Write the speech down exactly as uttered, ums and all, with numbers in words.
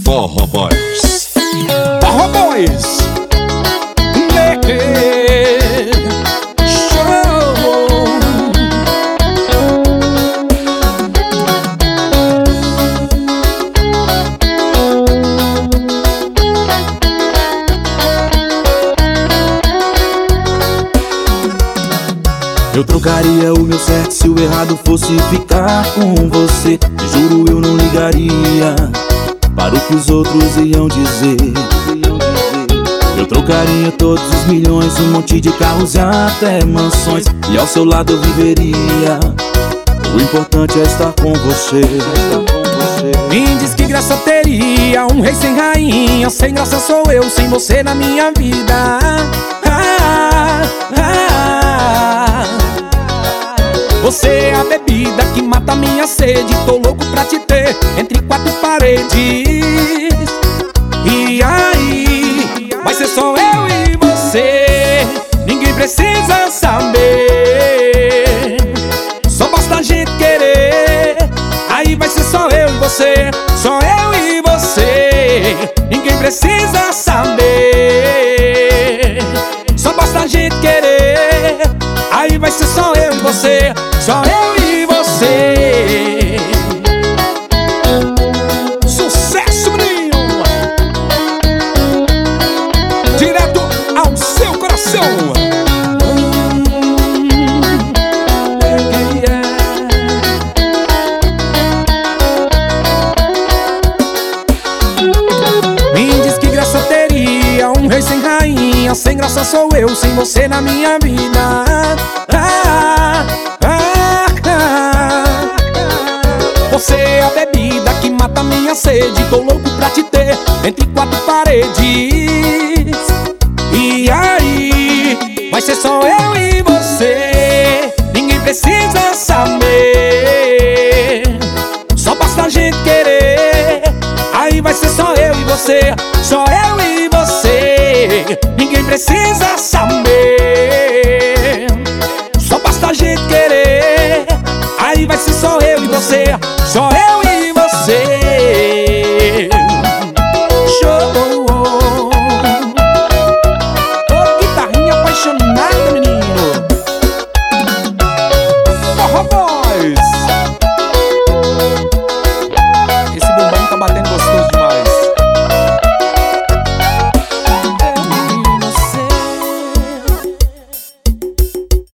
Forró Boys. Forró Boys. Eu trocaria o meu certo se o errado fosse ficar com você. Juro, eu não ligaria para o que os outros iam dizer. Eu trocaria todos os milhões, um monte de carros e até mansões, e ao seu lado eu viveria. O importante é estar com você. Me diz que graça teria um rei sem rainha. Sem graça sou eu, sem você na minha vida. ah, ah. Você é a bebida que mata minha sede. Tô louco pra te ter entre quatro paredes. E aí, vai ser só eu e você. Ninguém precisa saber, só basta a gente querer. Aí vai ser só eu e você, só eu e você. Ninguém precisa saber, só basta a gente querer. Aí vai ser só eu e você, só eu e você. Sucesso, menino! Direto ao seu coração. Me diz que graça teria um rei sem rainha. Sem graça sou eu, sem você na minha vida. ah, ah, ah. Você é a bebida que mata minha sede. Tô louco pra te ter entre quatro paredes. E aí, vai ser só eu e você. Ninguém precisa saber, só basta a gente querer. Aí vai ser só eu e você, só eu e você. Ninguém precisa saber, só basta a gente querer. Aí vai ser só eu e você, só eu e